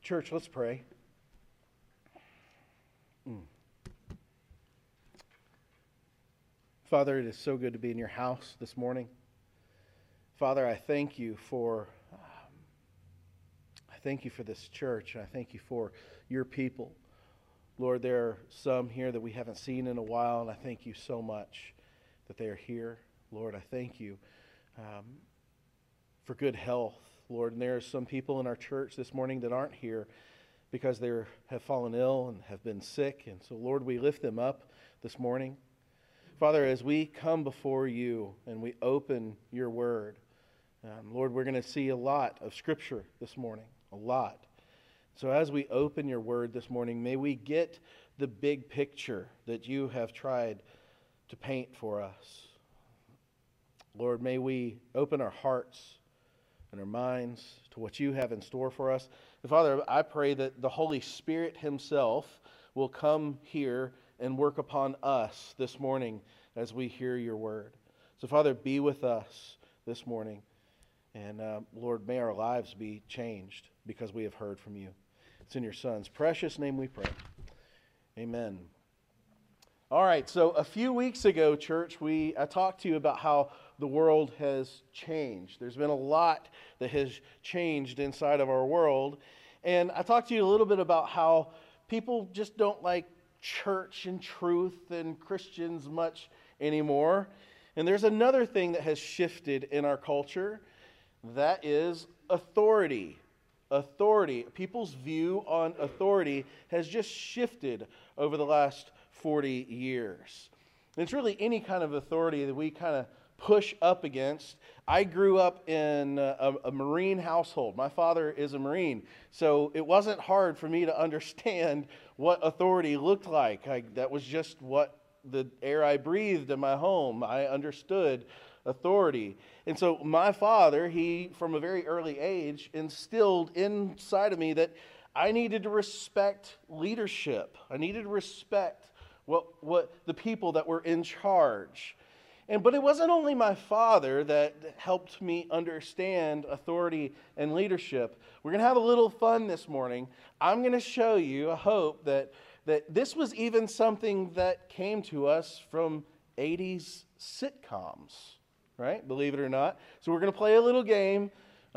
Church, let's pray. Father, it is so good to be in your house this morning. Father, I thank you for this church. I thank you for your people. Lord, there are some here that we haven't seen in a while, and I thank you so much that they are here. Lord, I thank you for good health. Lord, and there are some people in our church this morning that aren't here because they have fallen ill and have been sick. And so, Lord, we lift them up this morning. Father, as we come before you and we open your word, Lord, we're going to see a lot of Scripture this morning, a lot. So as we open your word this morning, may we get the big picture that you have tried to paint for us. Lord, may we open our hearts and our minds to what you have in store for us. And Father, I pray that the Holy Spirit himself will come here and work upon us this morning as we hear your word. So Father, be with us this morning. And Lord, may our lives be changed because we have heard from you. It's in your Son's precious name we pray. Amen. All right, so a few weeks ago, church, I talked to you about how the world has changed. There's been a lot that has changed inside of our world. And I talked to you a little bit about how people just don't like church and truth and Christians much anymore. And there's another thing that has shifted in our culture. That is authority. Authority. People's view on authority has just shifted over the last 40 years. And it's really any kind of authority that we kind of push up against. I grew up in a Marine household. My father is a Marine, so it wasn't hard for me to understand what authority looked like. That was just what the air I breathed in my home. I understood authority. And so my father, he, from a very early age, instilled inside of me that I needed to respect leadership. I needed to respect what the people that were in charge. But it wasn't only my father that helped me understand authority and leadership. We're going to have a little fun this morning. I'm going to show you, I hope, that this was even something that came to us from 80s sitcoms, right? Believe it or not. So we're going to play a little game.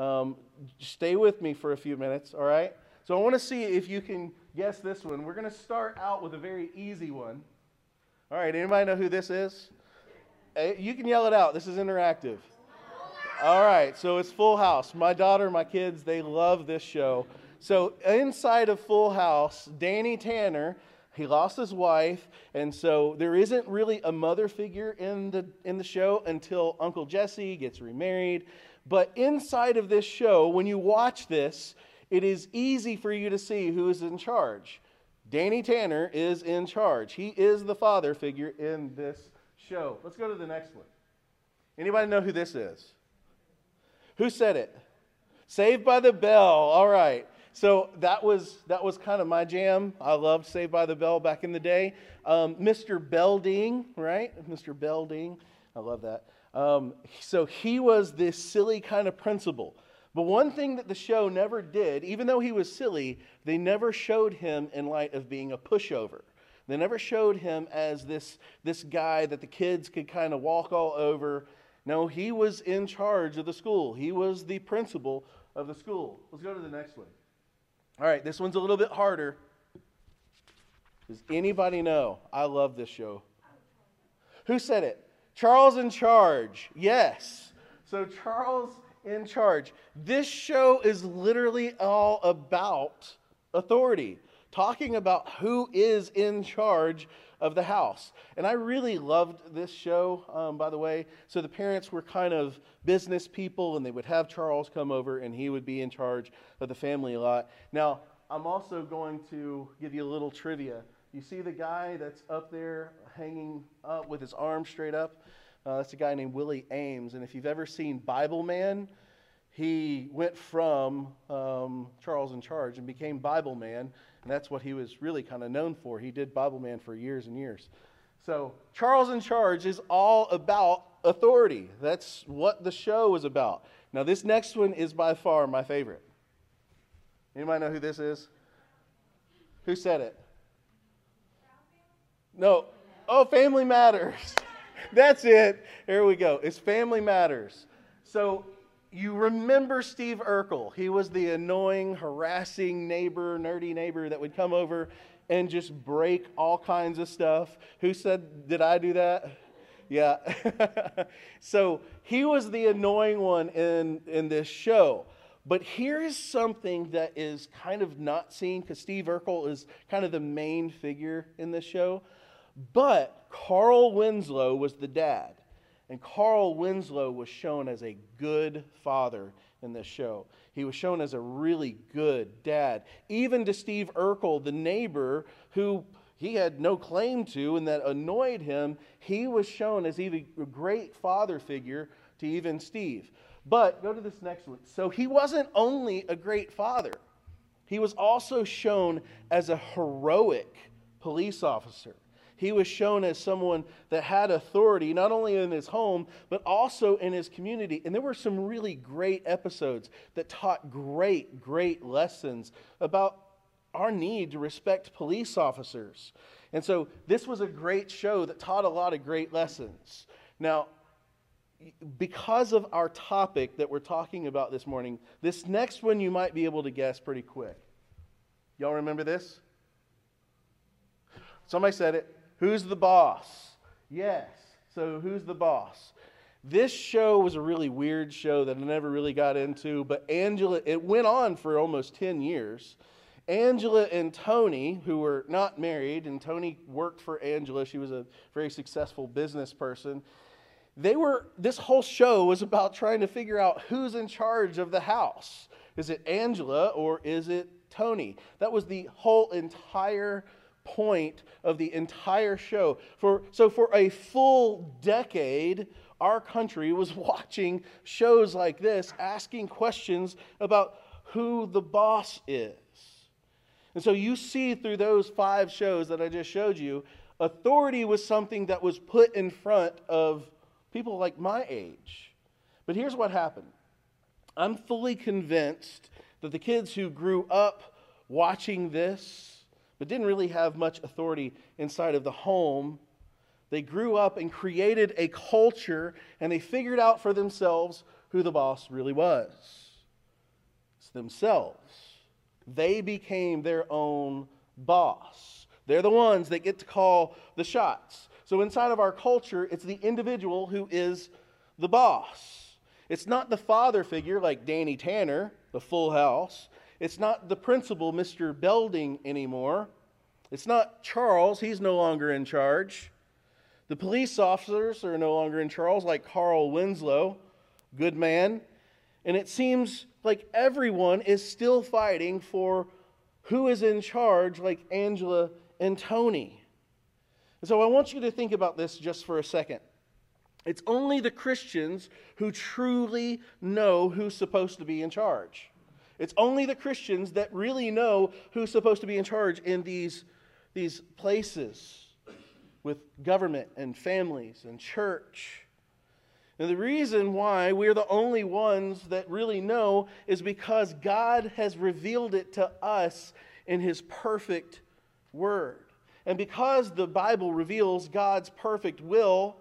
Stay with me for a few minutes, all right? So I want to see if you can guess this one. We're going to start out with a very easy one. All right, anybody know who this is? You can yell it out. This is interactive. All right, so it's Full House. My daughter, my kids, they love this show. So inside of Full House, Danny Tanner, he lost his wife, and so there isn't really a mother figure in the show until Uncle Jesse gets remarried. But inside of this show, when you watch this, it is easy for you to see who is in charge. Danny Tanner is in charge. He is the father figure in this show. Let's go to the next one. Anybody know who this is? Who said it? Saved by the Bell. All right. So that was kind of my jam. I loved Saved by the Bell back in the day. Mr. Belding, right? Mr. Belding. I love that. So he was this silly kind of principal. But one thing that the show never did, even though he was silly, they never showed him in light of being a pushover. They never showed him as this guy that the kids could kind of walk all over. No, he was in charge of the school. He was the principal of the school. Let's go to the next one. All right, this one's a little bit harder. Does anybody know? I love this show. Who said it? Charles in Charge. Yes. So Charles in Charge. This show is literally all about authority. Talking about who is in charge of the house. And I really loved this show, by the way. So the parents were kind of business people, and they would have Charles come over, and he would be in charge of the family a lot. Now, I'm also going to give you a little trivia. You see the guy that's up there hanging up with his arm straight up? That's a guy named Willie Ames. And if you've ever seen Bible Man, he went from Charles in Charge and became Bible Man. And that's what he was really kind of known for. He did Bible Man for years and years. So Charles in Charge is all about authority. That's what the show is about. Now this next one is by far my favorite. Anybody know who this is? Who said it? No. Oh, Family Matters. That's it. There we go. It's Family Matters. So you remember Steve Urkel. He was the annoying, harassing neighbor, nerdy neighbor that would come over and just break all kinds of stuff. Who said, did I do that? Yeah. So he was the annoying one in this show. But here's something that is kind of not seen, because Steve Urkel is kind of the main figure in this show. But Carl Winslow was the dad. And Carl Winslow was shown as a good father in this show. He was shown as a really good dad. Even to Steve Urkel, the neighbor who he had no claim to and that annoyed him, he was shown as even a great father figure to even Steve. But go to this next one. So he wasn't only a great father. He was also shown as a heroic police officer. He was shown as someone that had authority, not only in his home, but also in his community. And there were some really great episodes that taught great lessons about our need to respect police officers. And so this was a great show that taught a lot of great lessons. Now, because of our topic that we're talking about this morning, this next one you might be able to guess pretty quick. Y'all remember this? Somebody said it. Who's the boss? Yes. So who's the boss? This show was a really weird show that I never really got into, but Angela, it went on for almost 10 years. Angela and Tony, who were not married, and Tony worked for Angela. She was a very successful business person. This whole show was about trying to figure out who's in charge of the house. Is it Angela or is it Tony? That was the whole entire point of the entire show. So for a full decade, our country was watching shows like this, asking questions about who the boss is. And so you see through those 5 shows that I just showed you, authority was something that was put in front of people like my age. But here's what happened. I'm fully convinced that the kids who grew up watching this, but didn't really have much authority inside of the home, they grew up and created a culture, and they figured out for themselves who the boss really was. It's themselves. They became their own boss. They're the ones that get to call the shots. So inside of our culture, it's the individual who is the boss. It's not the father figure like Danny Tanner, the Full House. It's not the principal, Mr. Belding, anymore. It's not Charles. He's no longer in charge. The police officers are no longer in charge, like Carl Winslow, good man. And it seems like everyone is still fighting for who is in charge, like Angela and Tony. And so I want you to think about this just for a second. It's only the Christians who truly know who's supposed to be in charge. It's only the Christians that really know who's supposed to be in charge in these places with government and families and church. And the reason why we're the only ones that really know is because God has revealed it to us in His perfect Word. And because the Bible reveals God's perfect will,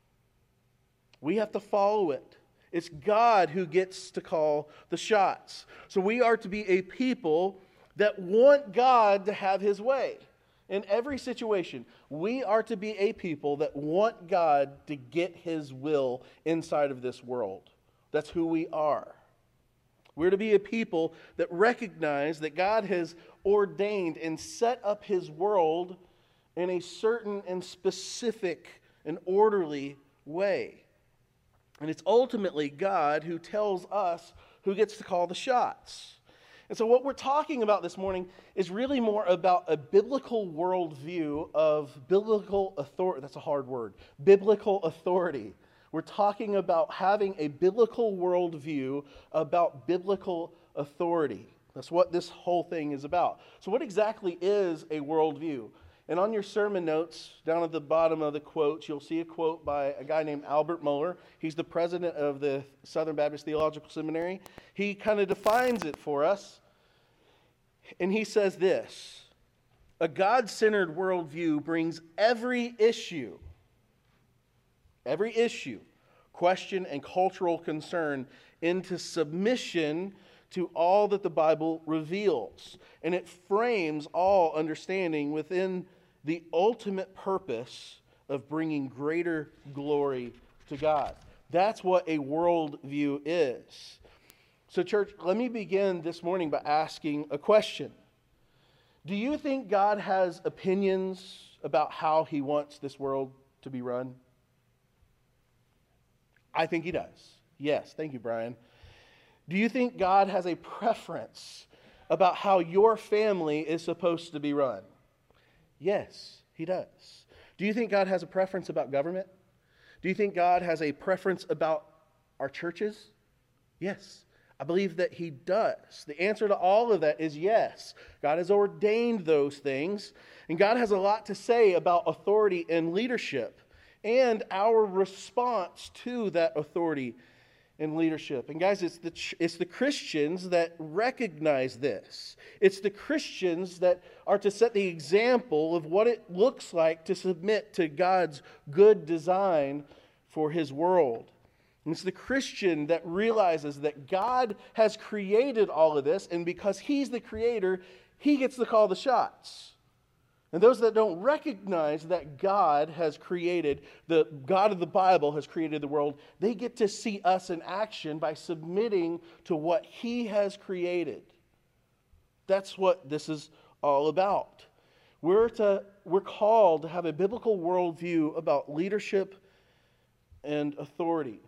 we have to follow it. It's God who gets to call the shots. So we are to be a people that want God to have His way. In every situation, we are to be a people that want God to get His will inside of this world. That's who we are. We're to be a people that recognize that God has ordained and set up His world in a certain and specific and orderly way. And it's ultimately God who tells us who gets to call the shots. And so what we're talking about this morning is really more about a biblical worldview of biblical authority. That's a hard word. Biblical authority. We're talking about having a biblical worldview about biblical authority. That's what this whole thing is about. So what exactly is a worldview? And on your sermon notes, down at the bottom of the quotes, you'll see a quote by a guy named Albert Mohler. He's the president of the Southern Baptist Theological Seminary. He kind of defines it for us. And he says this: a God-centered worldview brings every issue, question, and cultural concern into submission to all that the Bible reveals. And it frames all understanding within the ultimate purpose of bringing greater glory to God. That's what a worldview is. So, church, let me begin this morning by asking a question. Do you think God has opinions about how he wants this world to be run? I think he does. Yes, thank you, Brian. Do you think God has a preference about how your family is supposed to be run? Yes, he does. Do you think God has a preference about government? Do you think God has a preference about our churches? Yes, I believe that he does. The answer to all of that is yes. God has ordained those things, and God has a lot to say about authority and leadership and our response to that authority and leadership. And guys, it's the Christians that recognize this. It's the Christians that are to set the example of what it looks like to submit to God's good design for his world. And it's the Christian that realizes that God has created all of this, and because he's the creator, he gets to call the shots. And those that don't recognize that God has created, the God of the Bible has created the world, they get to see us in action by submitting to what he has created. That's what this is all about. We're called to have a biblical worldview about leadership and authority.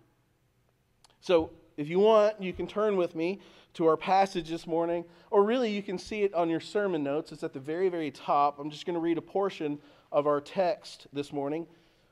So if you want, you can turn with me to our passage this morning, or really you can see it on your sermon notes. It's at the very, very top. I'm just going to read a portion of our text this morning.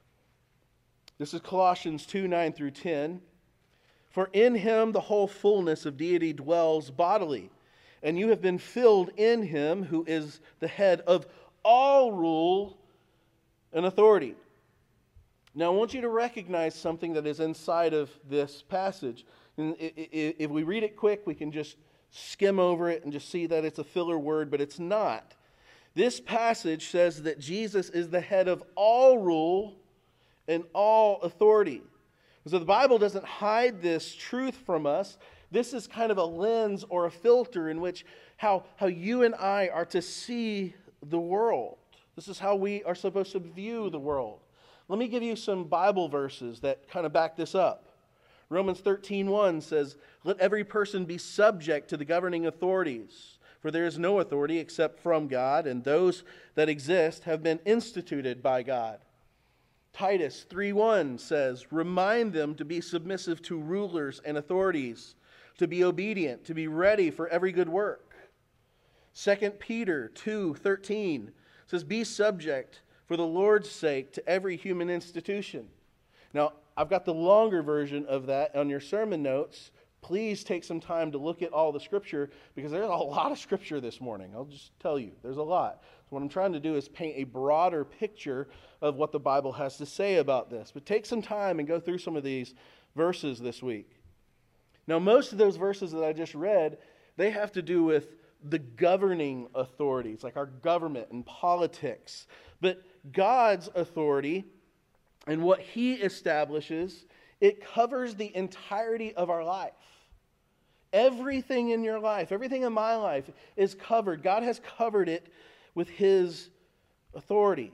This is Colossians 2:9 through 10. For in him the whole fullness of deity dwells bodily, and you have been filled in him who is the head of all rule and authority. Now I want you to recognize something that is inside of this passage. And if we read it quick, we can just skim over it and just see that it's a filler word, but it's not. This passage says that Jesus is the head of all rule and all authority. So the Bible doesn't hide this truth from us. This is kind of a lens or a filter in which how you and I are to see the world. This is how we are supposed to view the world. Let me give you some Bible verses that kind of back this up. Romans 13:1 says, let every person be subject to the governing authorities, for there is no authority except from God, and those that exist have been instituted by God. Titus 3:1 says, remind them to be submissive to rulers and authorities, to be obedient, to be ready for every good work. 2 Peter 2:13 says, be subject for the Lord's sake to every human institution. Now, I've got the longer version of that on your sermon notes. Please take some time to look at all the scripture, because there's a lot of scripture this morning. I'll just tell you, there's a lot. So what I'm trying to do is paint a broader picture of what the Bible has to say about this. But take some time and go through some of these verses this week. Now, most of those verses that I just read, they have to do with the governing authorities, like our government and politics. But God's authority and what he establishes, it covers the entirety of our life. Everything in your life, everything in my life is covered. God has covered it with his authority.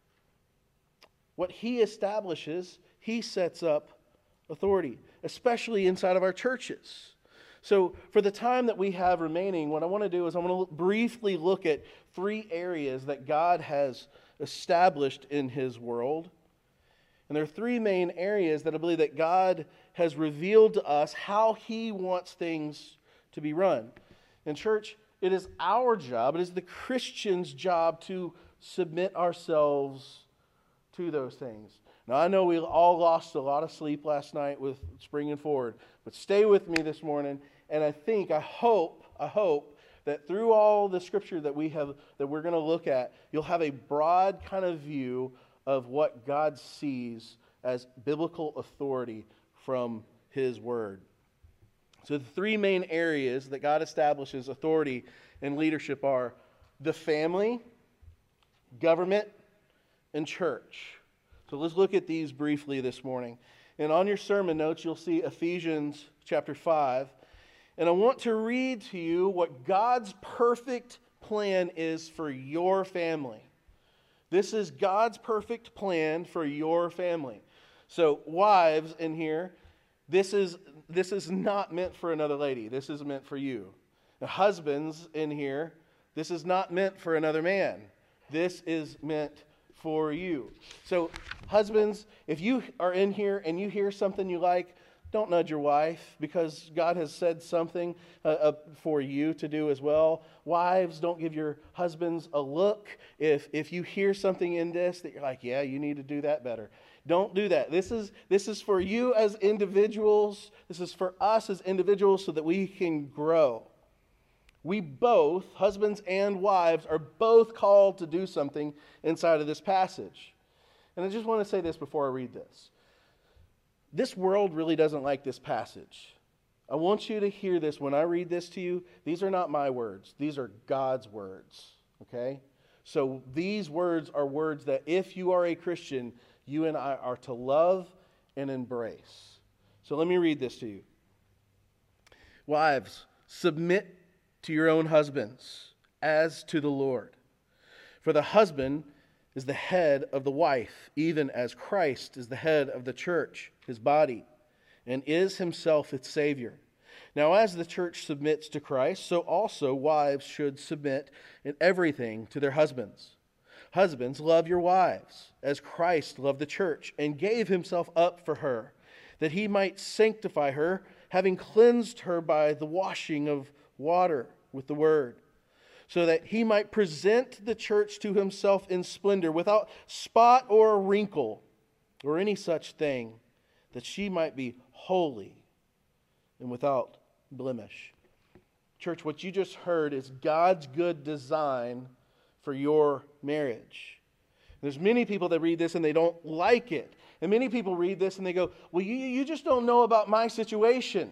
What he establishes, he sets up authority, especially inside of our churches. So for the time that we have remaining, what I want to do is I want to briefly look at 3 areas that God has established in his world. And there are 3 main areas that I believe that God has revealed to us how he wants things to be run. In church, it is our job, it is the Christian's job to submit ourselves to those things. Now, I know we all lost a lot of sleep last night with springing forward, but stay with me this morning, and I hope that through all the scripture that we're going to look at, you'll have a broad kind of view of what God sees as biblical authority from his word. So the 3 main areas that God establishes authority and leadership are the family, government, and church. So let's look at these briefly this morning. And on your sermon notes, you'll see Ephesians chapter 5. And I want to read to you what God's perfect plan is for your family. This is God's perfect plan for your family. So wives in here, this is not meant for another lady. This is meant for you. The husbands in here, this is not meant for another man. This is meant for you. So husbands, if you are in here and you hear something you like, don't nudge your wife, because God has said something for you to do as well. Wives, don't give your husbands a look if you hear something in this that you're like, yeah, you need to do that better. Don't do that. This is for you as individuals. This is for us as individuals so that we can grow. We both, husbands and wives, are both called to do something inside of this passage. And I just want to say this before I read this. This world really doesn't like this passage. I want you to hear this when I read this to you. These are not my words. These are God's words. Okay? So these words are words that if you are a Christian, you and I are to love and embrace. So let me read this to you. Wives, submit to your own husbands as to the Lord. For the husband is the head of the wife, even as Christ is the head of the church, his body, and is himself its Savior. Now, as the church submits to Christ, so also wives should submit in everything to their husbands. Husbands, love your wives, as Christ loved the church and gave himself up for her, that he might sanctify her, having cleansed her by the washing of water with the word, so that he might present the church to himself in splendor, without spot or wrinkle or any such thing, that she might be holy and without blemish. Church, what you just heard is God's good design for your marriage. There's many people that read this and they don't like it. And many people read this and they go, well, you just don't know about my situation.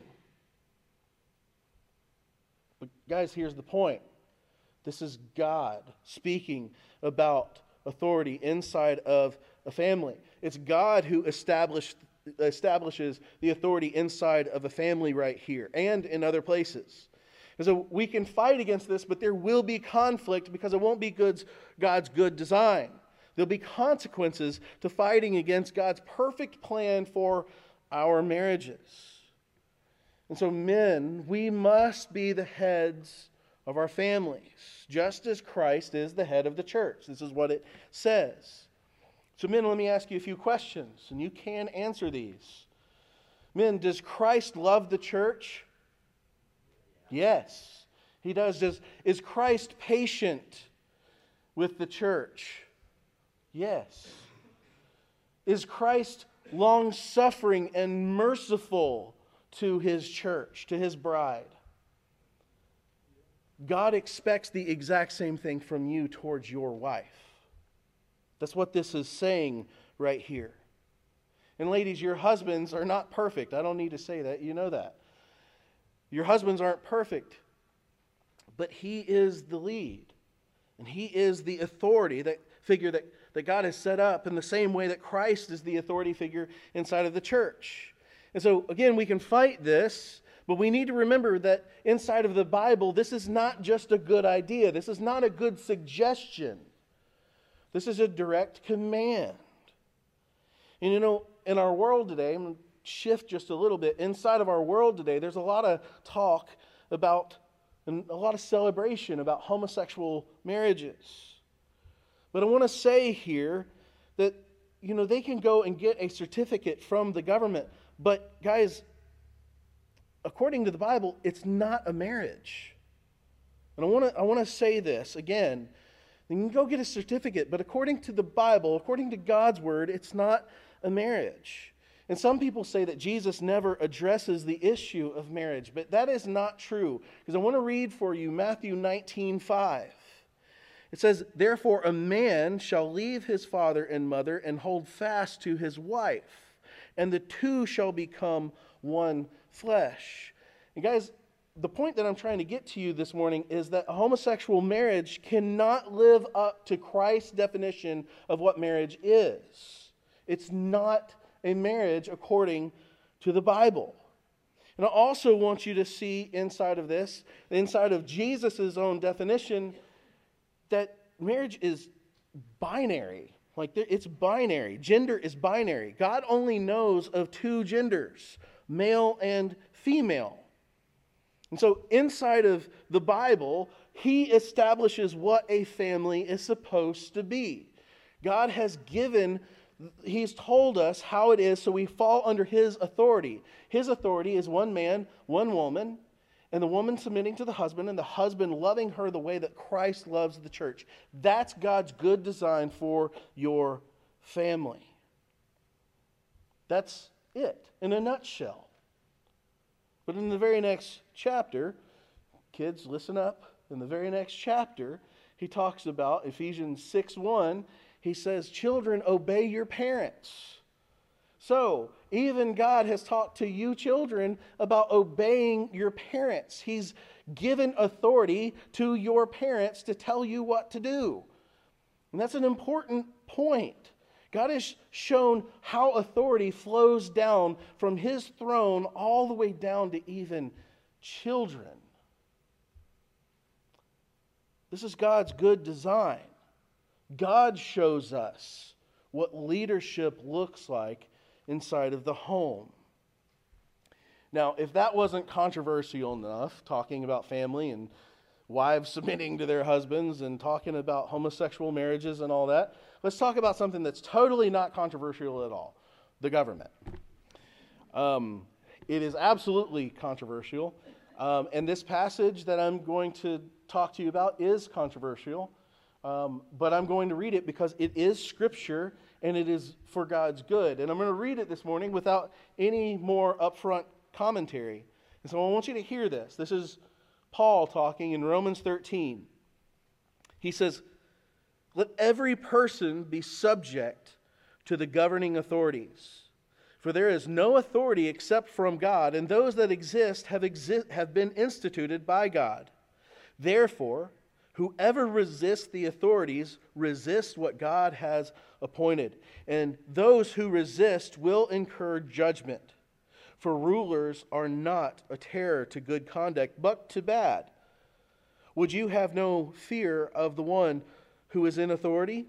But guys, here's the point. This is God speaking about authority inside of a family. It's God who establishes the authority inside of a family right here and in other places. And so we can fight against this, but there will be conflict because it won't be God's good design. There'll be consequences to fighting against God's perfect plan for our marriages. And so men, we must be the heads of our families, just as Christ is the head of the church. This is what it says. So men, let me ask you a few questions, and you can answer these. Men, does Christ love the church? Yes, he does. Is Christ patient with the church? Yes. Is Christ long-suffering and merciful to his church, to his bride? God expects the exact same thing from you towards your wife. That's what this is saying right here. And ladies, your husbands are not perfect. I don't need to say that. You know that. Your husbands aren't perfect. But he is the lead. And he is the authority figure that God has set up in the same way that Christ is the authority figure inside of the church. And so, again, we can fight this, but we need to remember that inside of the Bible, this is not just a good idea. This is not a good suggestion. This is a direct command. And you know, in our world today, I'm going to shift just a little bit. Inside of our world today, there's a lot of talk about and a lot of celebration about homosexual marriages. But I want to say here that, you know, they can go and get a certificate from the government. But guys, according to the Bible, it's not a marriage. And I want to say this again. You can go get a certificate, but according to the Bible, according to God's word, it's not a marriage. And some people say that Jesus never addresses the issue of marriage, but that is not true. Because I want to read for you Matthew 19:5. It says, "Therefore a man shall leave his father and mother and hold fast to his wife, and the two shall become one flesh." And guys, the point that I'm trying to get to you this morning is that a homosexual marriage cannot live up to Christ's definition of what marriage is. It's not a marriage according to the Bible. And I also want you to see inside of this, inside of Jesus' own definition, that marriage is binary. Like, it's binary. Gender is binary. God only knows of two genders, male and female. And so inside of the Bible, He establishes what a family is supposed to be. God has given, He's told us how it is, so we fall under His authority. His authority is one man, one woman, and the woman submitting to the husband, and the husband loving her the way that Christ loves the church. That's God's good design for your family. That's it in a nutshell. But in the very next chapter, kids, listen up. In the very next chapter, he talks about Ephesians 6:1. He says, children, obey your parents. So, even God has talked to you children about obeying your parents. He's given authority to your parents to tell you what to do. And that's an important point. God has shown how authority flows down from His throne all the way down to even children. This is God's good design. God shows us what leadership looks like inside of the home. Now, if that wasn't controversial enough, talking about family and wives submitting to their husbands and talking about homosexual marriages and all that, let's talk about something that's totally not controversial at all: the government. It is absolutely controversial, and this passage that I'm going to talk to you about is controversial, but I'm going to read it because it is Scripture and it is for God's good. And I'm going to read it this morning without any more upfront commentary. And so I want you to hear this. This is Paul talking in Romans 13. He says, "Let every person be subject to the governing authorities. For there is no authority except from God, and those that exist have been instituted by God. Therefore, whoever resists the authorities resists what God has appointed, and those who resist will incur judgment. For rulers are not a terror to good conduct, but to bad. Would you have no fear of the one who is in authority?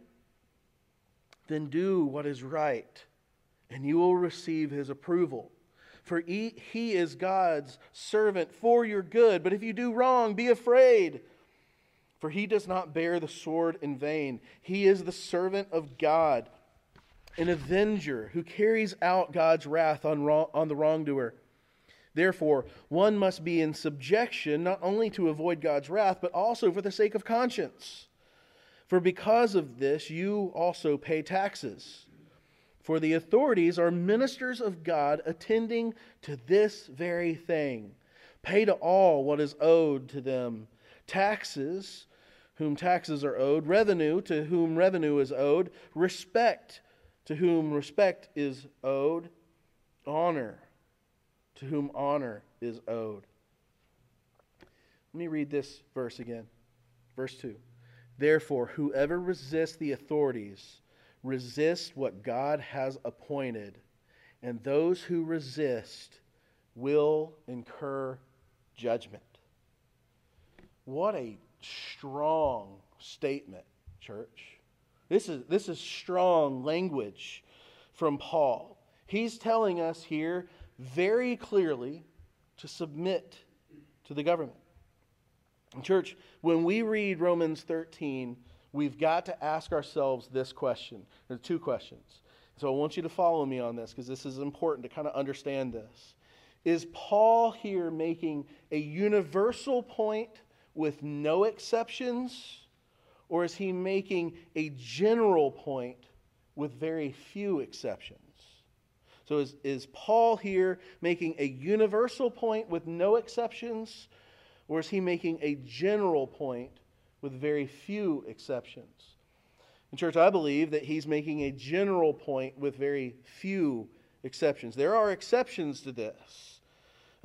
Then do what is right, and you will receive his approval. For he is God's servant for your good. But if you do wrong, be afraid. For he does not bear the sword in vain. He is the servant of God, an avenger who carries out God's wrath on the wrongdoer. Therefore, one must be in subjection, not only to avoid God's wrath, but also for the sake of conscience. For because of this, you also pay taxes. For the authorities are ministers of God, attending to this very thing. Pay to all what is owed to them. Taxes, whom taxes are owed. Revenue, to whom revenue is owed. Respect, to whom respect is owed. Honor, to whom honor is owed." Let me read this verse again. Verse 2. "Therefore, whoever resists the authorities resists what God has appointed, and those who resist will incur judgment." What a strong statement, church. This is strong language from Paul. He's telling us here very clearly to submit to the government. And church, when we read Romans 13, we've got to ask ourselves this question. There are two questions. So I want you to follow me on this because this is important to kind of understand this. Is Paul here making a universal point with no exceptions, or is he making a general point with very few exceptions? So is Paul here making a universal point with no exceptions, or is he making a general point with very few exceptions? In church, I believe that he's making a general point with very few exceptions. There are exceptions to this.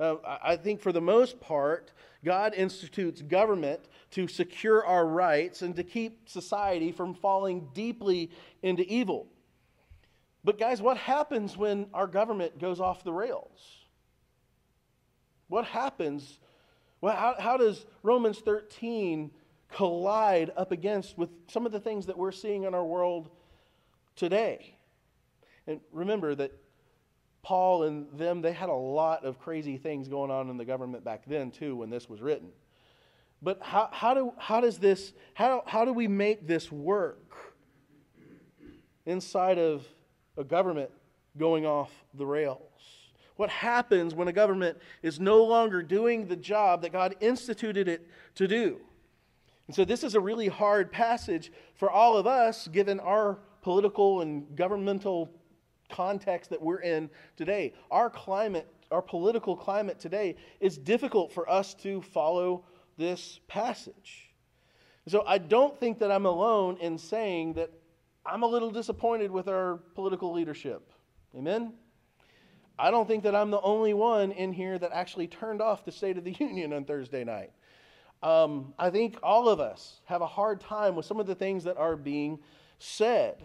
I think for the most part, God institutes government to secure our rights and to keep society from falling deeply into evil. But guys, what happens when our government goes off the rails? What happens? Well, how does Romans 13 collide up against with some of the things that we're seeing in our world today? And remember that Paul and them, they had a lot of crazy things going on in the government back then too when this was written. But how do we make this work inside of a government going off the rails? What happens when a government is no longer doing the job that God instituted it to do? And so this is a really hard passage for all of us, given our political and governmental context that we're in today. Our climate, our political climate today is difficult for us to follow this passage. So I don't think that I'm alone in saying that I'm a little disappointed with our political leadership. Amen? I don't think that I'm the only one in here that actually turned off the State of the Union on Thursday night. I think all of us have a hard time with some of the things that are being said.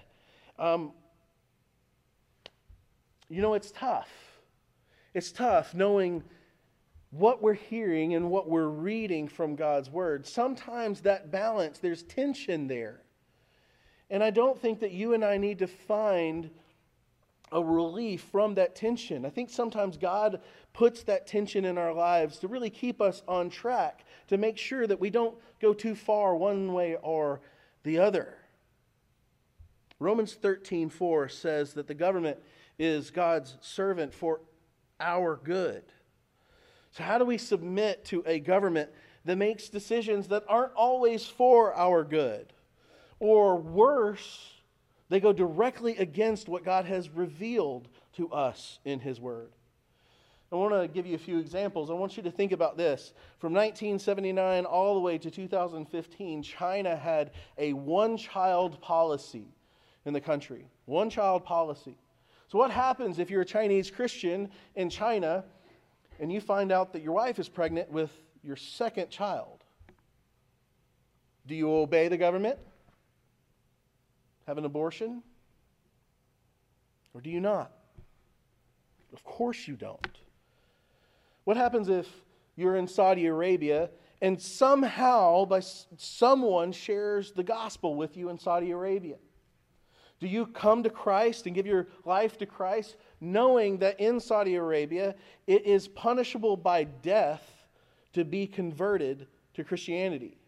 It's tough. It's tough knowing what we're hearing and what we're reading from God's Word. Sometimes that balance, there's tension there. And I don't think that you and I need to find a relief from that tension. I think sometimes God puts that tension in our lives to really keep us on track, to make sure that we don't go too far one way or the other. Romans 13:4 says that the government is God's servant for our good. So how do we submit to a government that makes decisions that aren't always for our good? Or worse, they go directly against what God has revealed to us in His Word. I want to give you a few examples. I want you to think about this. From 1979 all the way to 2015, China had a one-child policy in the country. One-child policy. So what happens if you're a Chinese Christian in China and you find out that your wife is pregnant with your second child? Do you obey the government? Have an abortion? Or do you not? Of course you don't. What happens if you're in Saudi Arabia and somehow someone shares the gospel with you in Saudi Arabia? Do you come to Christ and give your life to Christ knowing that in Saudi Arabia it is punishable by death to be converted to Christianity?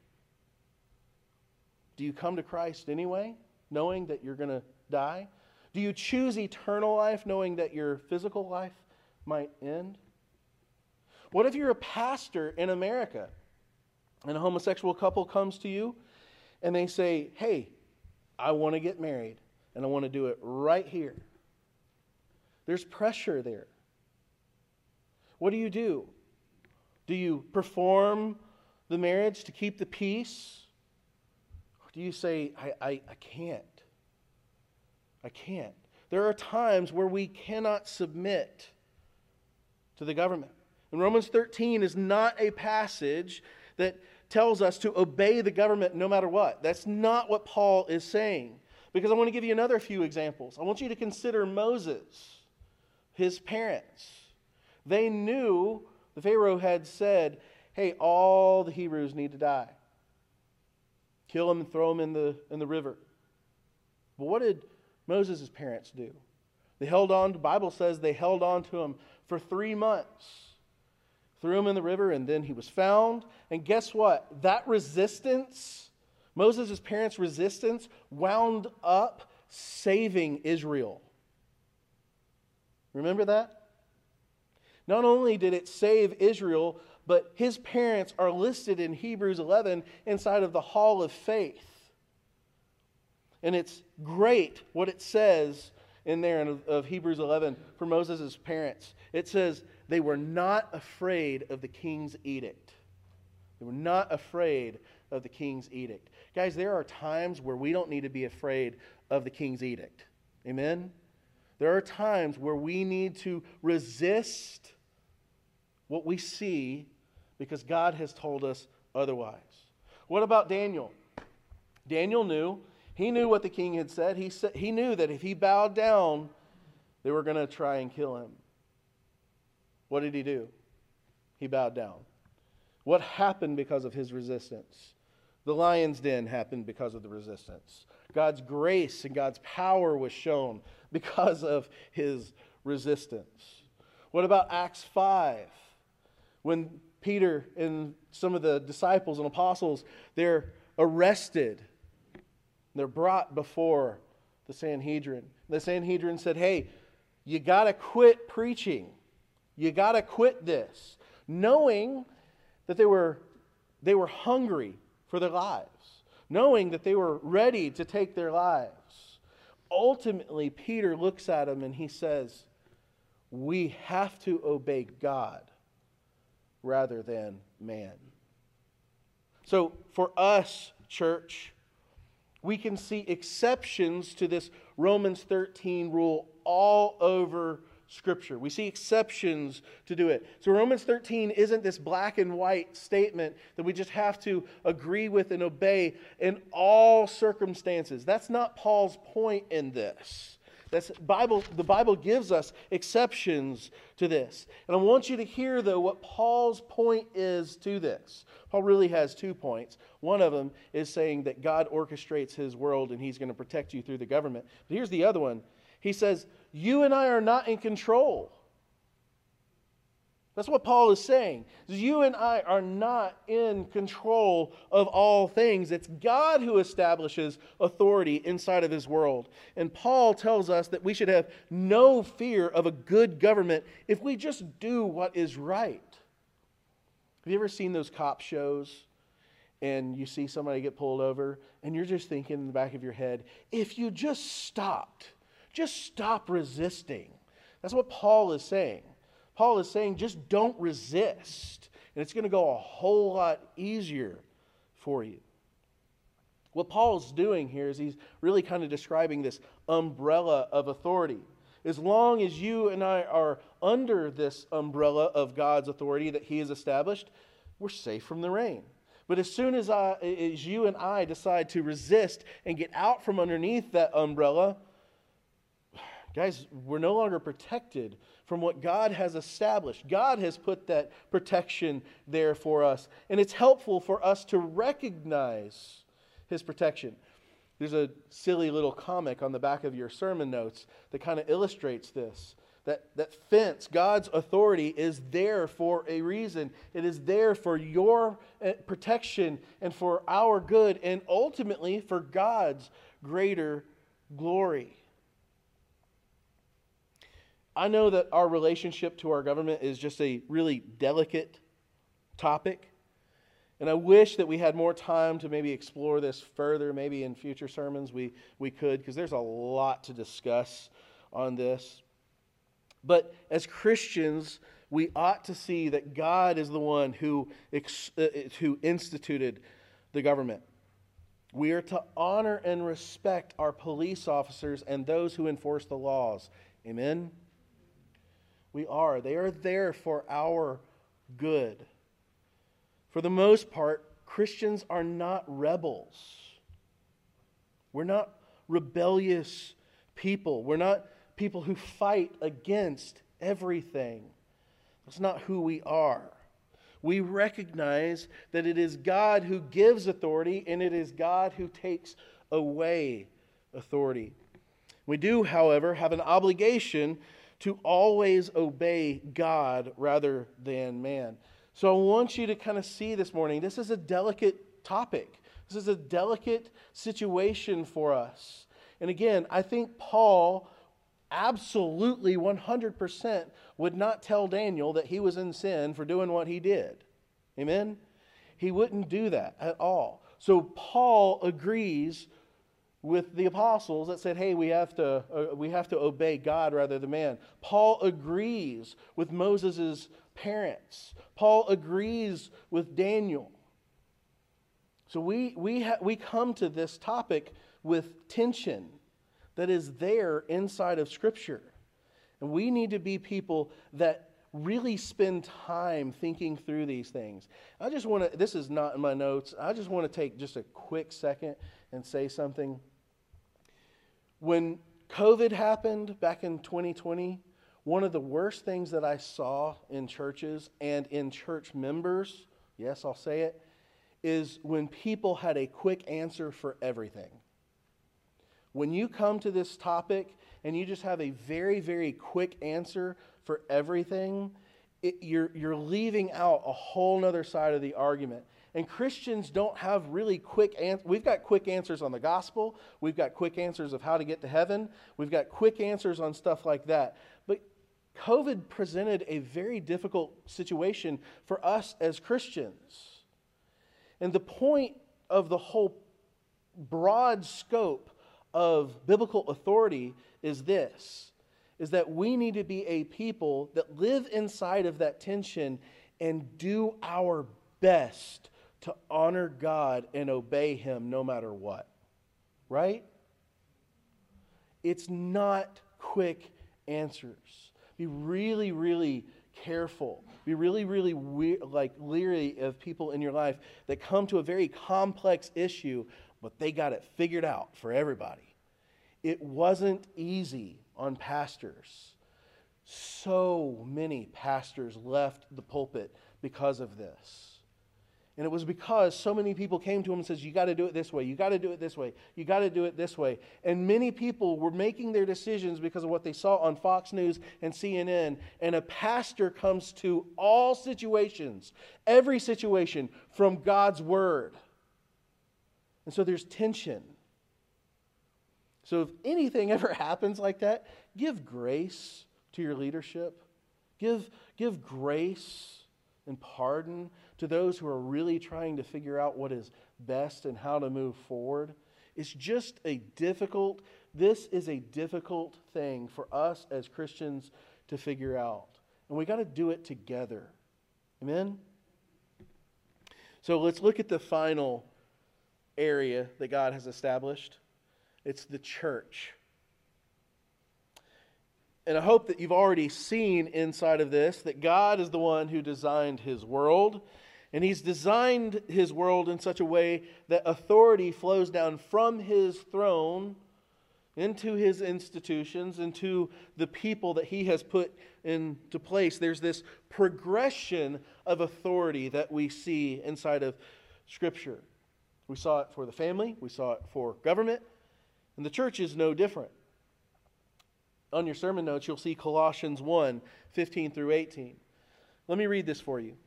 Do you come to Christ anyway, knowing that you're going to die? Do you choose eternal life knowing that your physical life might end? What if you're a pastor in America and a homosexual couple comes to you and they say, hey, I want to get married and I want to do it right here? There's pressure there. What do? Do you perform the marriage to keep the peace? Or do you say, I can't? I can't. There are times where we cannot submit to the government. And Romans 13 is not a passage that tells us to obey the government no matter what. That's not what Paul is saying. Because I want to give you another few examples. I want you to consider Moses, his parents. They knew the Pharaoh had said, hey, all the Hebrews need to die. Kill them and throw them in the river. But what did Moses' parents do? They held on, the Bible says they held on to him for 3 months. Threw him in the river, and then he was found. And guess what? That resistance, Moses' parents' resistance, wound up saving Israel. Remember that? Not only did it save Israel, but his parents are listed in Hebrews 11 inside of the Hall of Faith. And it's great what it says in there of Hebrews 11 for Moses' parents. It says, they were not afraid of the king's edict. They were not afraid of the king's edict. Guys, there are times where we don't need to be afraid of the king's edict. Amen? There are times where we need to resist what we see because God has told us otherwise. What about Daniel? Daniel knew. He knew what the king had said. He knew that if he bowed down, they were going to try and kill him. What did he do? He bowed down. What happened because of his resistance? The lion's den happened because of the resistance. God's grace and God's power was shown because of his resistance. What about Acts 5? When Peter and some of the disciples and apostles, they're arrested. They're brought before the Sanhedrin. The Sanhedrin said, hey, you got to quit preaching. You got to quit this. Knowing that they were hungry for their lives. Knowing that they were ready to take their lives. Ultimately, Peter looks at them and he says, we have to obey God rather than man. So for us, church, we can see exceptions to this Romans 13 rule all over Scripture. We see exceptions to do it. So Romans 13 isn't this black and white statement that we just have to agree with and obey in all circumstances. That's not Paul's point in this. The Bible gives us exceptions to this. And I want you to hear, though, what Paul's point is to this. Paul really has 2 points. One of them is saying that God orchestrates his world and he's going to protect you through the government. But here's the other one. He says, you and I are not in control. That's what Paul is saying. You and I are not in control of all things. It's God who establishes authority inside of his world. And Paul tells us that we should have no fear of a good government if we just do what is right. Have you ever seen those cop shows and you see somebody get pulled over and you're just thinking in the back of your head, if you just stop resisting. That's what Paul is saying. Paul is saying just don't resist. And it's going to go a whole lot easier for you. What Paul's doing here is he's really kind of describing this umbrella of authority. As long as you and I are under this umbrella of God's authority that he has established, we're safe from the rain. But as soon as you and I decide to resist and get out from underneath that umbrella, guys, we're no longer protected from what God has established. God has put that protection there for us. And it's helpful for us to recognize his protection. There's a silly little comic on the back of your sermon notes that kind of illustrates this. That fence, God's authority, is there for a reason. It is there for your protection and for our good and ultimately for God's greater glory. I know that our relationship to our government is just a really delicate topic. And I wish that we had more time to maybe explore this further. Maybe in future sermons we could, because there's a lot to discuss on this. But as Christians, we ought to see that God is the one who instituted the government. We are to honor and respect our police officers and those who enforce the laws. Amen? We are. They are there for our good. For the most part, Christians are not rebels. We're not rebellious people. We're not people who fight against everything. That's not who we are. We recognize that it is God who gives authority and it is God who takes away authority. We do, however, have an obligation to always obey God rather than man. So I want you to kind of see this morning, this is a delicate topic. This is a delicate situation for us. And again, I think Paul absolutely 100% would not tell Daniel that he was in sin for doing what he did. Amen? He wouldn't do that at all. So Paul agrees with the apostles that said, hey, we have to obey God rather than man. Paul agrees with Moses' parents. Paul agrees with Daniel. So we come to this topic with tension that is there inside of Scripture. And we need to be people that really spend time thinking through these things. I just want to, this is not in my notes, I just want to take just a quick second and say something. When COVID happened back in 2020, one of the worst things that I saw in churches and in church members, yes, I'll say it, is when people had a quick answer for everything. When you come to this topic and you just have a very, very quick answer for everything, you're leaving out a whole other side of the argument. And Christians don't have really quick answers. We've got quick answers on the gospel. We've got quick answers of how to get to heaven. We've got quick answers on stuff like that. But COVID presented a very difficult situation for us as Christians. And the point of the whole broad scope of biblical authority is this, is that we need to be a people that live inside of that tension and do our best to honor God and obey Him no matter what. Right? It's not quick answers. Be really, really careful. Be really, really leery of people in your life that come to a very complex issue, but they got it figured out for everybody. It wasn't easy on pastors. So many pastors left the pulpit because of this. And it was because so many people came to him and says, you got to do it this way, you got to do it this way, you got to do it this way. And many people were making their decisions because of what they saw on Fox News and CNN. And a pastor comes to all situations, every situation, from God's Word. And so there's tension. So if anything ever happens like that, give grace to your leadership. Give grace and pardon to those who are really trying to figure out what is best and how to move forward. This is a difficult thing for us as Christians to figure out. And we got to do it together. Amen? So let's look at the final area that God has established. It's the church. And I hope that you've already seen inside of this that God is the one who designed His world. And He's designed His world in such a way that authority flows down from His throne into His institutions, into the people that He has put into place. There's this progression of authority that we see inside of Scripture. We saw it for the family. We saw it for government. And the church is no different. On your sermon notes, you'll see Colossians 1, 15 through 18. Let me read this for you.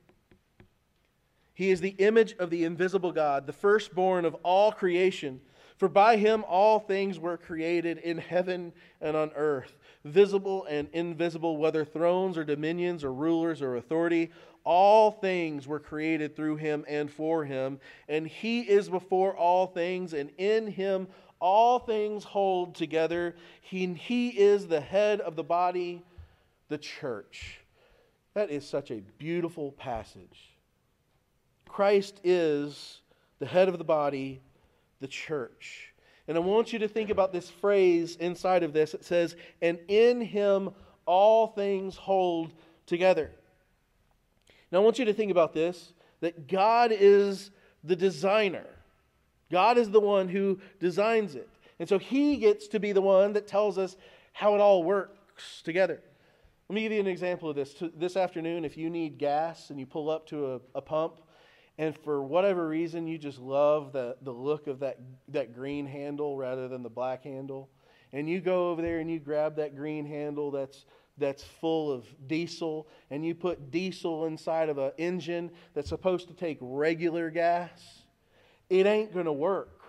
He is the image of the invisible God, the firstborn of all creation. For by Him all things were created in heaven and on earth, visible and invisible, whether thrones or dominions or rulers or authority. All things were created through Him and for Him. And He is before all things, and in Him all things hold together. He is the head of the body, the church. That is such a beautiful passage. Christ is the head of the body, the church. And I want you to think about this phrase inside of this. It says, and in Him all things hold together. Now I want you to think about this, that God is the designer. God is the one who designs it. And so He gets to be the one that tells us how it all works together. Let me give you an example of this. This afternoon, if you need gas and you pull up to a pump, and for whatever reason you just love the look of that green handle rather than the black handle, and you go over there and you grab that green handle that's full of diesel, and you put diesel inside of an engine that's supposed to take regular gas, it ain't going to work.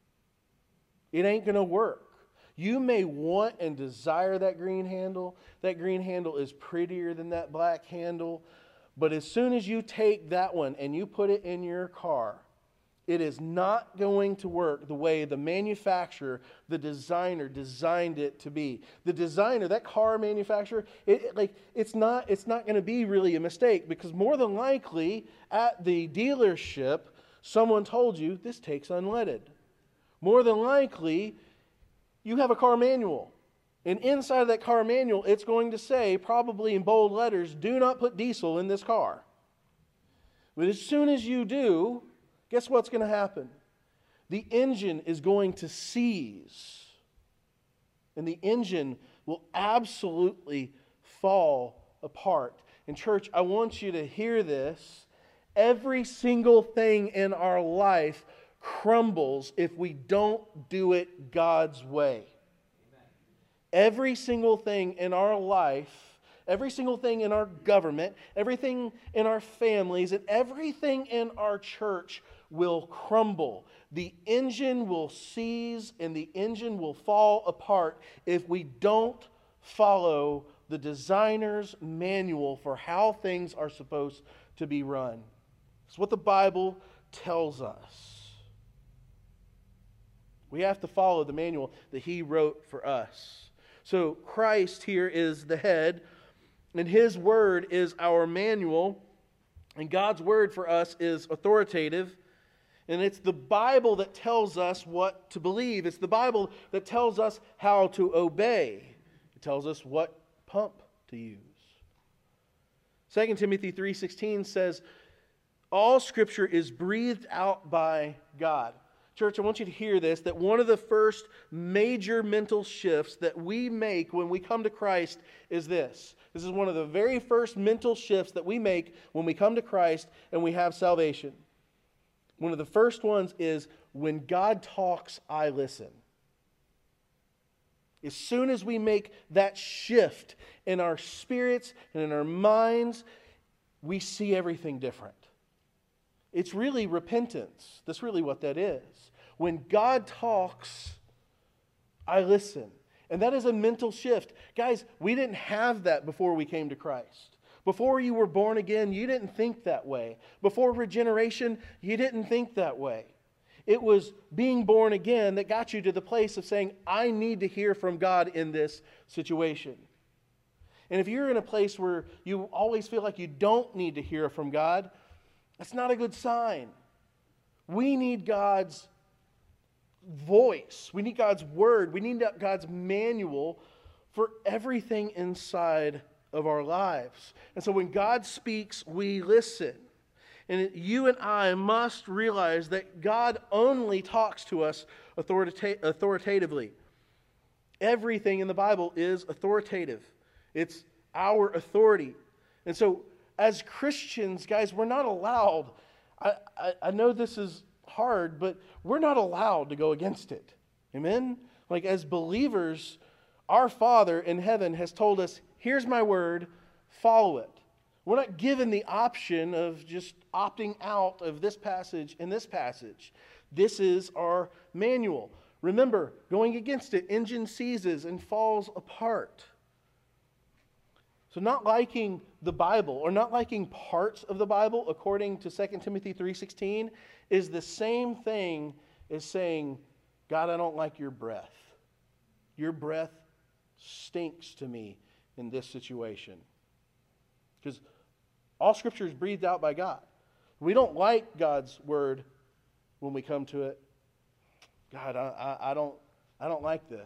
It ain't going to work. You may want and desire that green handle. That green handle is prettier than that black handle. But as soon as you take that one and you put it in your car, it is not going to work the way the manufacturer, the designer, designed it to be. The designer, that car manufacturer, it's not going to be really a mistake, because more than likely at the dealership, someone told you this takes unleaded. More than likely, you have a car manual. And inside of that car manual, it's going to say, probably in bold letters, do not put diesel in this car. But as soon as you do, guess what's going to happen? The engine is going to seize. And the engine will absolutely fall apart. And church, I want you to hear this. Every single thing in our life crumbles if we don't do it God's way. Every single thing in our life, every single thing in our government, everything in our families, and everything in our church will crumble. The engine will seize and the engine will fall apart if we don't follow the designer's manual for how things are supposed to be run. It's what the Bible tells us. We have to follow the manual that He wrote for us. So Christ here is the head, and His word is our manual, and God's word for us is authoritative, and it's the Bible that tells us what to believe. It's the Bible that tells us how to obey. It tells us what pump to use. 2 Timothy 3:16 says, all Scripture is breathed out by God. Church, I want you to hear this, that one of the first major mental shifts that we make when we come to Christ is this. This is one of the very first mental shifts that we make when we come to Christ and we have salvation. One of the first ones is, when God talks, I listen. As soon as we make that shift in our spirits and in our minds, we see everything different. It's really repentance. That's really what that is. When God talks, I listen. And that is a mental shift. Guys, we didn't have that before we came to Christ. Before you were born again, you didn't think that way. Before regeneration, you didn't think that way. It was being born again that got you to the place of saying, I need to hear from God in this situation. And if you're in a place where you always feel like you don't need to hear from God, that's not a good sign. We need God's voice. We need God's word. We need God's manual for everything inside of our lives. And so when God speaks, we listen. And you and I must realize that God only talks to us authoritatively. Everything in the Bible is authoritative. It's our authority. And so as Christians, guys, we're not allowed, I know this is hard, but we're not allowed to go against it. Amen? Like, as believers, our Father in heaven has told us, here's my word, follow it. We're not given the option of just opting out of this passage and this passage. This is our manual. Remember, going against it, engine seizes and falls apart. So not liking the Bible, or not liking parts of the Bible, according to 2 Timothy 3:16, is the same thing as saying, God, I don't like your breath. Your breath stinks to me in this situation. Because all Scripture is breathed out by God. We don't like God's word when we come to it. God, I don't like this.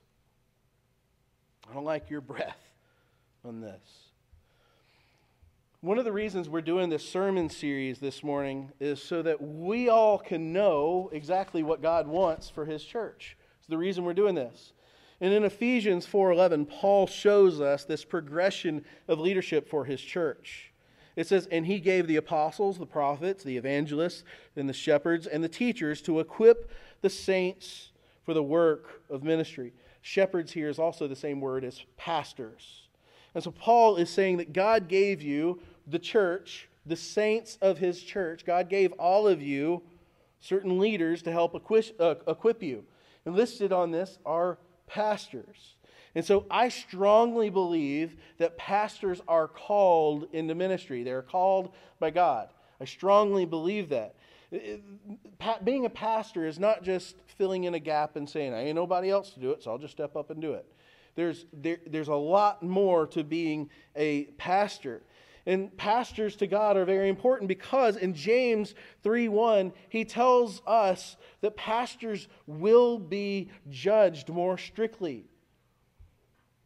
I don't like your breath on this. One of the reasons we're doing this sermon series this morning is so that we all can know exactly what God wants for His church. It's the reason we're doing this. And in Ephesians 4:11, Paul shows us this progression of leadership for his church. It says, and He gave the apostles, the prophets, the evangelists, and the shepherds, and the teachers to equip the saints for the work of ministry. Shepherds here is also the same word as pastors. And so Paul is saying that God gave you, the church, the saints of His church, God gave all of you certain leaders to help equip you. And listed on this are pastors. And so I strongly believe that pastors are called into ministry. They're called by God. I strongly believe that. Being a pastor is not just filling in a gap and saying, I ain't nobody else to do it, so I'll just step up and do it. There's a lot more to being a pastor. And pastors to God are very important because in James 3:1, he tells us that pastors will be judged more strictly.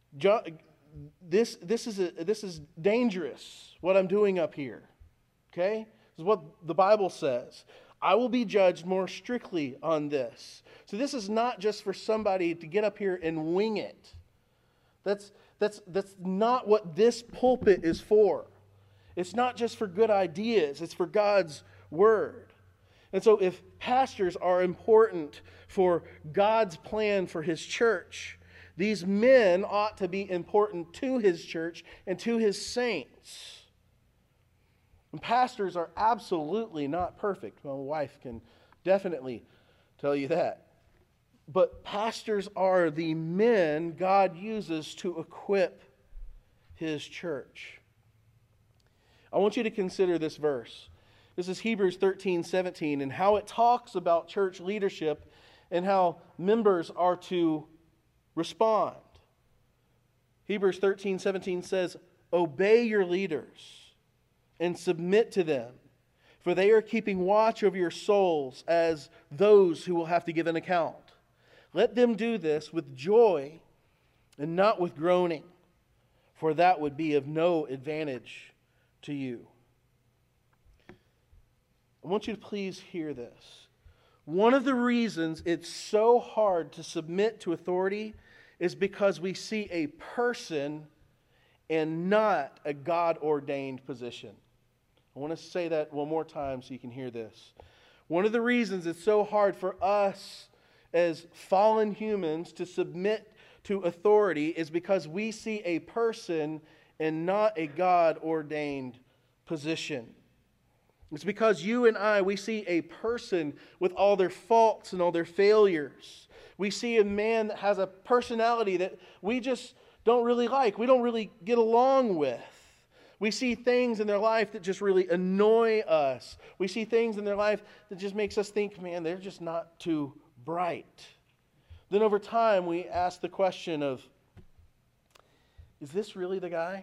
This is dangerous, what I'm doing up here. Okay? This is what the Bible says. I will be judged more strictly on this. So this is not just for somebody to get up here and wing it. That's not what this pulpit is for. It's not just for good ideas. It's for God's Word. And so if pastors are important for God's plan for His church, these men ought to be important to His church and to His saints. And pastors are absolutely not perfect. My wife can definitely tell you that. But pastors are the men God uses to equip His church. I want you to consider this verse. This is Hebrews 13:17, and how it talks about church leadership and how members are to respond. Hebrews 13:17 says, "Obey your leaders and submit to them, for they are keeping watch over your souls as those who will have to give an account. Let them do this with joy and not with groaning, for that would be of no advantage to you." I want you to please hear this. One of the reasons it's so hard to submit to authority is because we see a person and not a God-ordained position. I want to say that one more time so you can hear this. One of the reasons it's so hard for us as fallen humans to submit to authority is because we see a person and not a God-ordained position. It's because you and I, we see a person with all their faults and all their failures. We see a man that has a personality that we just don't really like. We don't really get along with. We see things in their life that just really annoy us. We see things in their life that just makes us think, man, they're just not too bright. Then over time, we ask the question of, is this really the guy?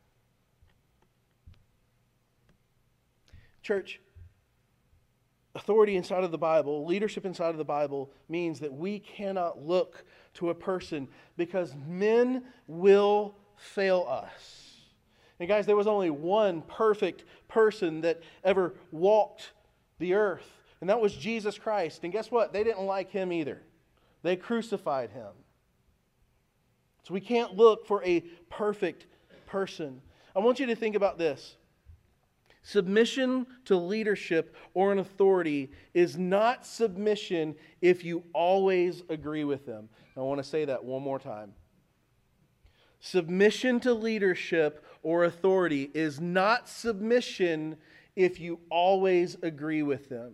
Church, authority inside of the Bible, leadership inside of the Bible means that we cannot look to a person because men will fail us. And guys, there was only one perfect person that ever walked the earth, and that was Jesus Christ. And guess what? They didn't like Him either. They crucified Him. So we can't look for a perfect person. I want you to think about this. Submission to leadership or an authority is not submission if you always agree with them. I want to say that one more time. Submission to leadership or authority is not submission if you always agree with them.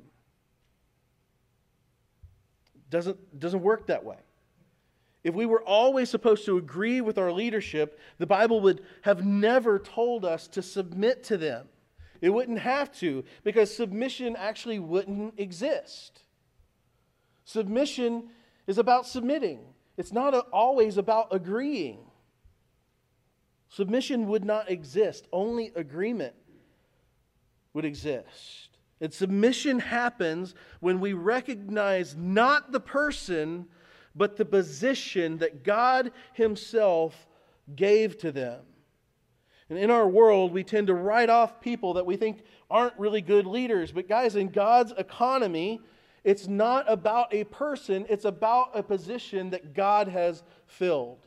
Doesn't work that way. If we were always supposed to agree with our leadership, the Bible would have never told us to submit to them. It wouldn't have to, because submission actually wouldn't exist. Submission is about submitting. It's not always about agreeing. Submission would not exist. Only agreement would exist. And submission happens when we recognize not the person, but the position that God Himself gave to them. And in our world, we tend to write off people that we think aren't really good leaders. But guys, in God's economy, it's not about a person, it's about a position that God has filled.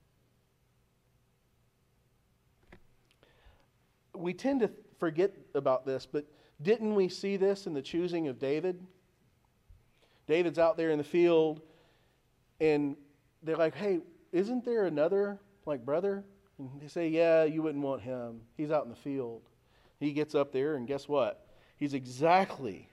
We tend to forget about this, but didn't we see this in the choosing of David? David's out there in the field, and they're like, hey, isn't there another brother? And they say, yeah, you wouldn't want him. He's out in the field. He gets up there, and guess what? He's exactly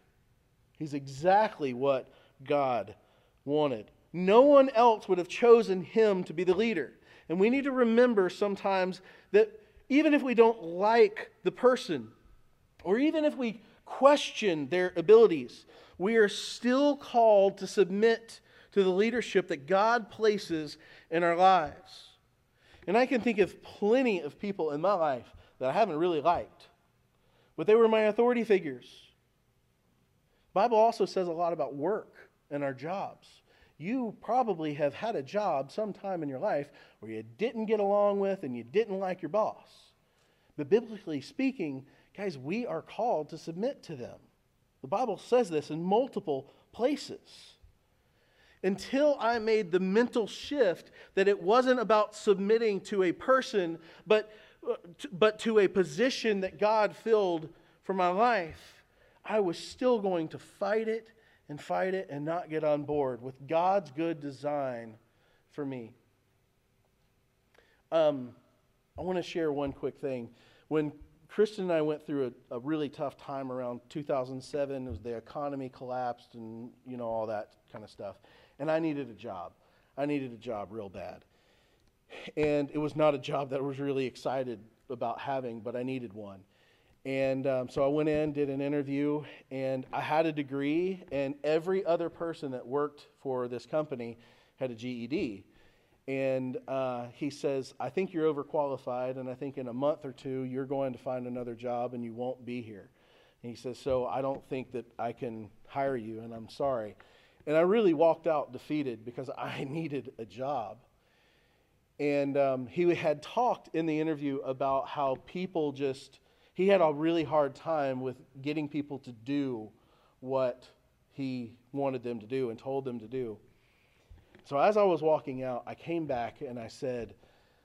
what God wanted. No one else would have chosen him to be the leader. And we need to remember sometimes that even if we don't like the person, or even if we question their abilities, we are still called to submit to the leadership that God places in our lives. And I can think of plenty of people in my life that I haven't really liked, but they were my authority figures. The Bible also says a lot about work and our jobs. you probably have had a job sometime in your life where you didn't get along with and you didn't like your boss. But biblically speaking, guys, we are called to submit to them. The Bible says this in multiple places. Until I made the mental shift that it wasn't about submitting to a person, but to a position that God filled for my life, I was still going to fight it and not get on board with God's good design for me. I want to share one quick thing. When Kristen and I went through a really tough time around 2007, it was the economy collapsed and all that kind of stuff. And I needed a job. I needed a job real bad. And it was not a job that I was really excited about having, but I needed one. And so I went in, did an interview, and I had a degree, and every other person that worked for this company had a GED. And he says, I think you're overqualified, and I think in a month or two you're going to find another job and you won't be here. And he says, so I don't think that I can hire you, and I'm sorry. And I really walked out defeated because I needed a job. And he had talked in the interview about how people he had a really hard time with getting people to do what he wanted them to do and told them to do. So as I was walking out, I came back and I said,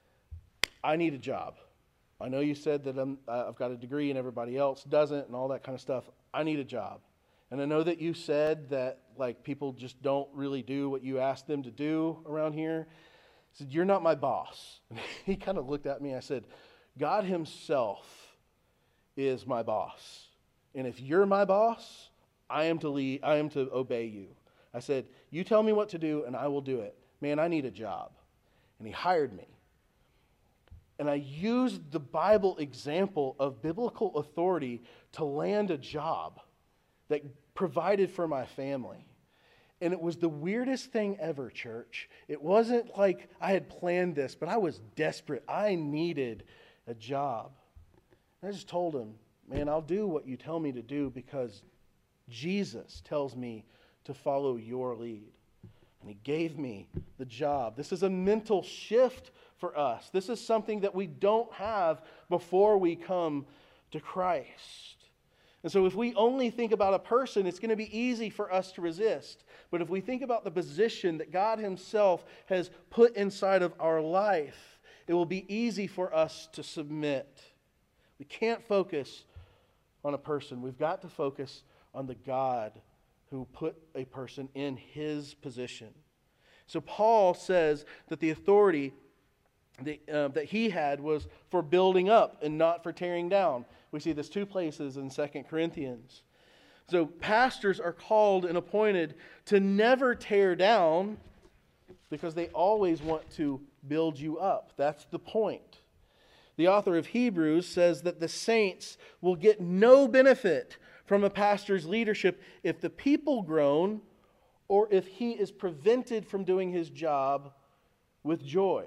I need a job. I know you said that I've got a degree and everybody else doesn't and all that kind of stuff. I need a job. And I know that you said that people just don't really do what you ask them to do around here. I said, you're not my boss. And he kind of looked at me. I said, God himself is my boss. And if you're my boss, I am to obey you. I said, you tell me what to do and I will do it. Man, I need a job. And he hired me. And I used the Bible example of biblical authority to land a job that provided for my family. And it was the weirdest thing ever, church. It wasn't like I had planned this, but I was desperate. I needed a job. And I just told him, man, I'll do what you tell me to do because Jesus tells me to follow your lead. And he gave me the job. This is a mental shift for us. This is something that we don't have before we come to Christ. And so if we only think about a person, it's going to be easy for us to resist. But if we think about the position that God himself has put inside of our life, it will be easy for us to submit. We can't focus on a person. We've got to focus on the God who put a person in his position. So Paul says that the authority that he had was for building up and not for tearing down. We see this two places in 2 Corinthians. So pastors are called and appointed to never tear down because they always want to build you up. That's the point. The author of Hebrews says that the saints will get no benefit from a pastor's leadership if the people groan or if he is prevented from doing his job with joy.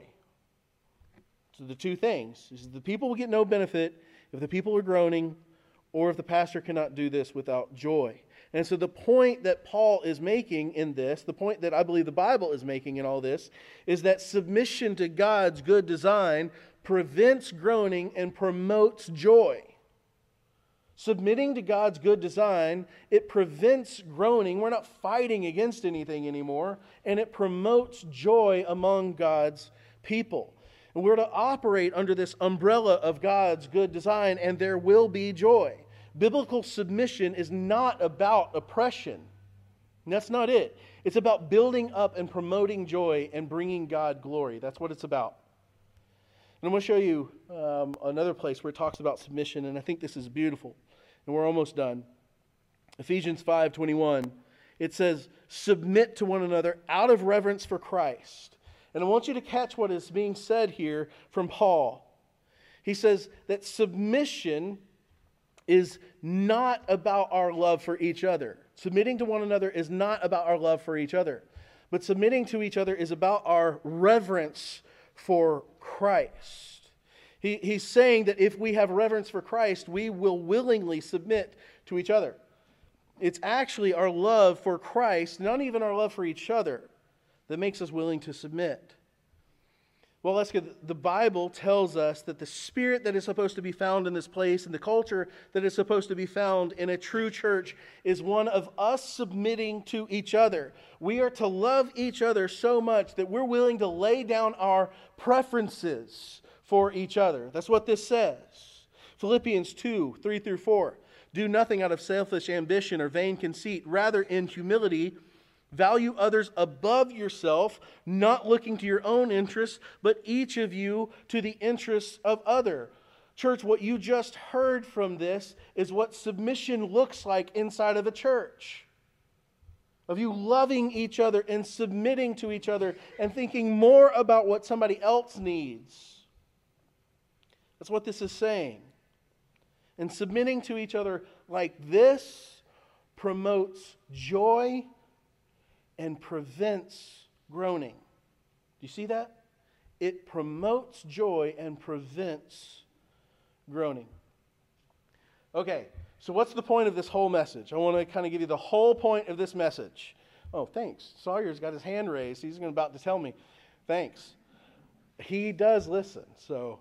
So the two things. The people will get no benefit if the people are groaning or if the pastor cannot do this without joy. And so the point that Paul is making in this, the point that I believe the Bible is making in all this, is that submission to God's good design prevents groaning and promotes joy. Submitting to God's good design, it prevents groaning. We're not fighting against anything anymore, and it promotes joy among God's people. And we're to operate under this umbrella of God's good design, and there will be joy. Biblical submission is not about oppression. And that's not it. It's about building up and promoting joy and bringing God glory. That's what it's about. And I'm going to show you another place where it talks about submission, and I think this is beautiful. And we're almost done. Ephesians 5:21. It says, submit to one another out of reverence for Christ. And I want you to catch what is being said here from Paul. He says that submission is not about our love for each other. Submitting to one another is not about our love for each other. But submitting to each other is about our reverence for Christ. He's saying that if we have reverence for Christ, we will willingly submit to each other. It's actually our love for Christ, not even our love for each other, that makes us willing to submit? Well, let's get, the Bible tells us that the spirit that is supposed to be found in this place and the culture that is supposed to be found in a true church is one of us submitting to each other. We are to love each other so much that we're willing to lay down our preferences for each other. That's what this says. Philippians 2, 3 through 4. Do nothing out of selfish ambition or vain conceit. Rather, in humility, value others above yourself, not looking to your own interests, but each of you to the interests of other. Church, what you just heard from this is what submission looks like inside of a church. Of you loving each other and submitting to each other and thinking more about what somebody else needs. That's what this is saying. And submitting to each other like this promotes joy and prevents groaning. Do you see that? It promotes joy and prevents groaning. Okay, so what's the point of this whole message? I want to kind of give you the whole point of this message. Oh, thanks. Sawyer's got his hand raised. He's about to tell me. Thanks. He does listen. So,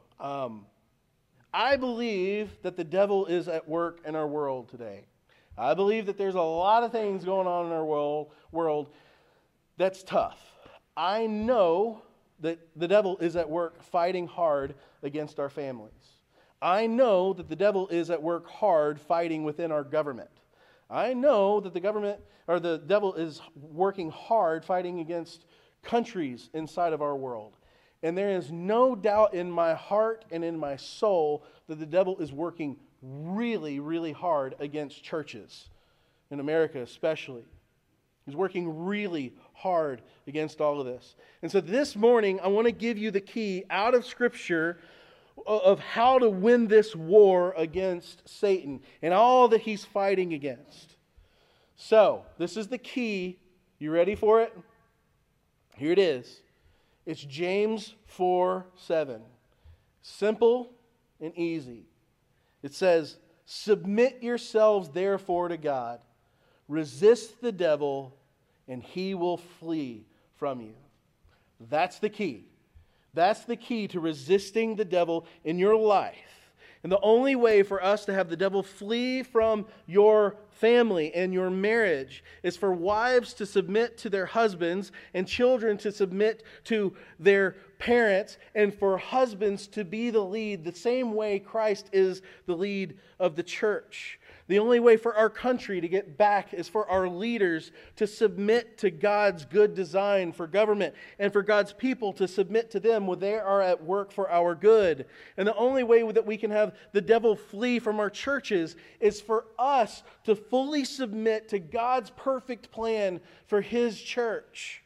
I believe that the devil is at work in our world today. I believe that there's a lot of things going on in our world that's tough. I know that the devil is at work fighting hard against our families. I know that the devil is at work hard fighting within our government. I know that the devil is working hard fighting against countries inside of our world. And there is no doubt in my heart and in my soul that the devil is working really, really hard against churches, in America especially. He's working really hard against all of this. And so this morning, I want to give you the key out of Scripture of how to win this war against Satan and all that he's fighting against. So, this is the key. You ready for it? Here it is. It's James 4:7. Simple and easy. It says, "Submit yourselves therefore to God. Resist the devil, and he will flee from you." That's the key. That's the key to resisting the devil in your life. And the only way for us to have the devil flee from your family and your marriage is for wives to submit to their husbands and children to submit to their parents, and for husbands to be the lead the same way Christ is the lead of the church. The only way for our country to get back is for our leaders to submit to God's good design for government and for God's people to submit to them when they are at work for our good. And the only way that we can have the devil flee from our churches is for us to fully submit to God's perfect plan for His church.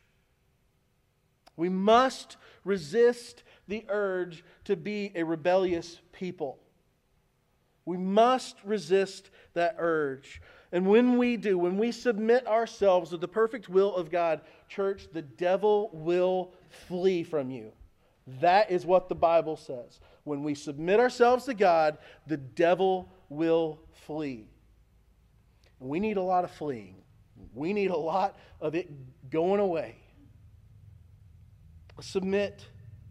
We must resist the urge to be a rebellious people. We must resist that urge. And when we do, when we submit ourselves to the perfect will of God, church, the devil will flee from you. That is what the Bible says. When we submit ourselves to God, the devil will flee. And we need a lot of fleeing. We need a lot of it going away. Submit.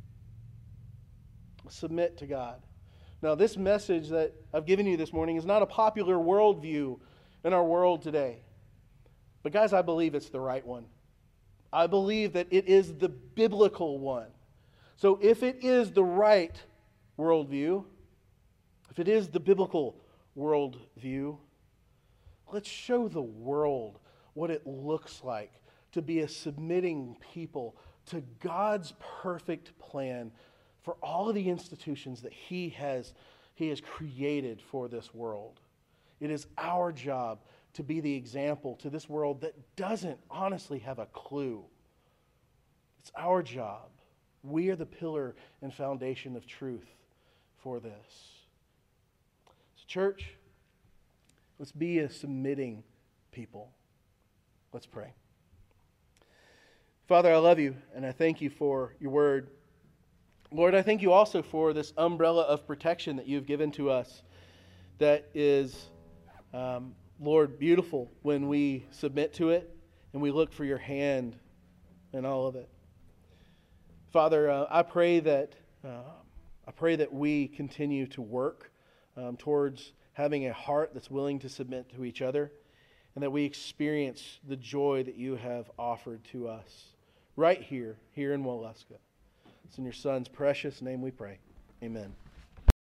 Submit to God. Now, this message that I've given you this morning is not a popular worldview in our world today. But guys, I believe it's the right one. I believe that it is the biblical one. So if it is the right worldview, if it is the biblical worldview, let's show the world what it looks like to be a submitting people to God's perfect plan for all of the institutions that He has created for this world. It is our job to be the example to this world that doesn't honestly have a clue. It's our job. We are the pillar and foundation of truth for this. So, church, let's be a submitting people. Let's pray. Father, I love you, and I thank you for your word. Lord, I thank you also for this umbrella of protection that you've given to us that is, Lord, beautiful when we submit to it and we look for your hand in all of it. Father, I pray that we continue to work towards having a heart that's willing to submit to each other, and that we experience the joy that you have offered to us right here in Waleska. It's in your Son's precious name we pray. Amen.